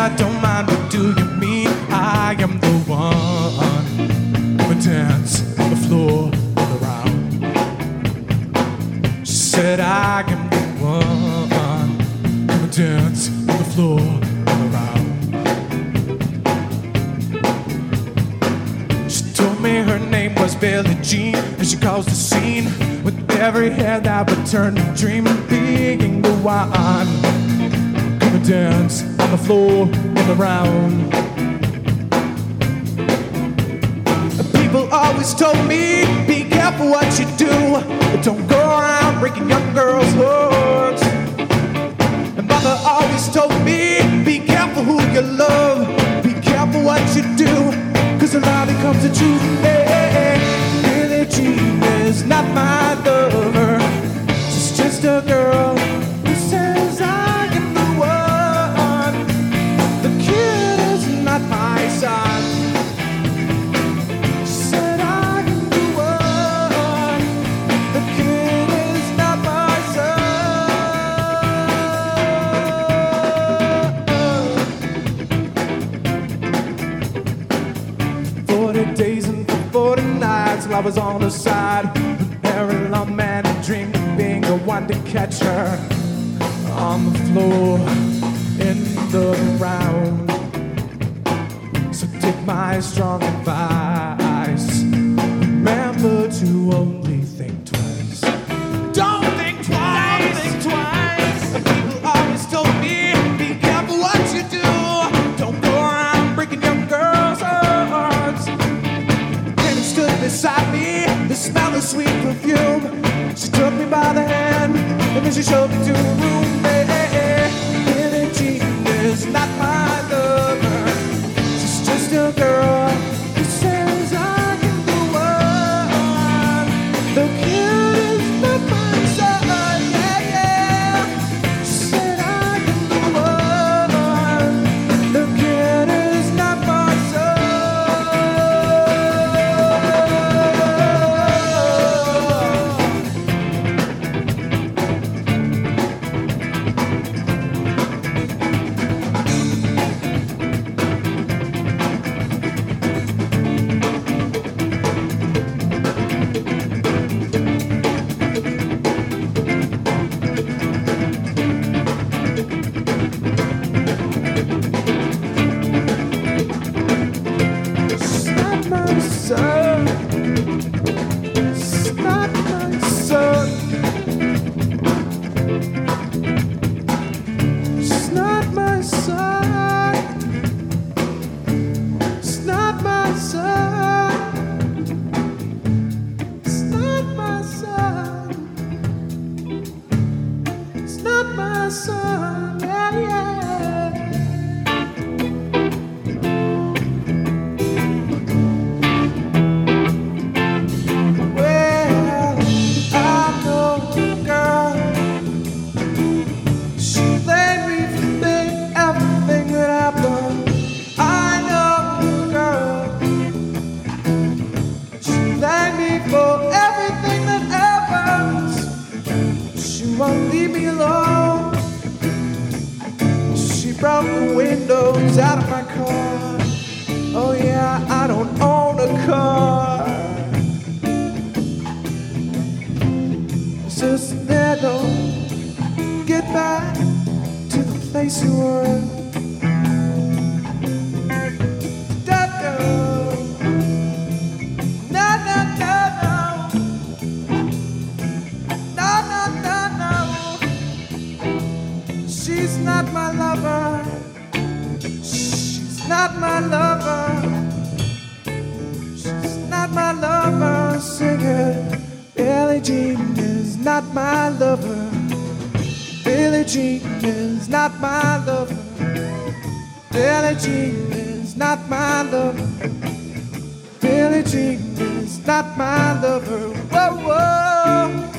I don't mind, what do you mean? I am the one who dance on the floor and around. She said I am the one who dance on the floor and around. She told me her name was Billie Jean, and she caused a scene with every head that would turn to dream of being the one who dance on the floor and around. People always told me, be careful what you do, but don't go around breaking young girls' hearts. And mother always told me, be careful who you love, be careful what you do, cause a lot becomes the truth. Hey, Billie Jean is not my lover, she's just a girl who says I am the one. The kid is not my son. She said I am the one. The kid is not my son. 40 days and 40 nights till I was on her side, every long man and dreamed of being the one to catch her on the floor in the round. So take my strong advice, remember to only think twice. Don't think twice, don't think twice. People always told me, be careful what you do, don't go around breaking young girls' hearts. And he stood beside me, the smell of sweet perfume. She took me by the hand, and then she showed me to a room. Hey, hey, hey. Billie Jean is not my lover, she's just a girl who says I am the one. The kid is not my son, yeah, yeah. She said I am the one. The kid is not my son. She's not my son. She's not my son. She's not my son. She's not my son. It's not my son. It's not my son. Yeah, yeah. Well, I know the girl. She blamed me for everything that happened. I know the girl. She blamed me for everything that happens. She won't leave me alone. She broke the windows out of my car. Oh yeah, I don't own a car. Just there, don't get back to the place you were. Da-da. No, no, no, no. No, no, no, no. She's not my lover. She's not my lover. She's not my lover. Sing it. Billie Jean is not my lover. Billie Jean is not my lover. Billie Jean is not my lover. Billie Jean is not my lover. Whoa, whoa.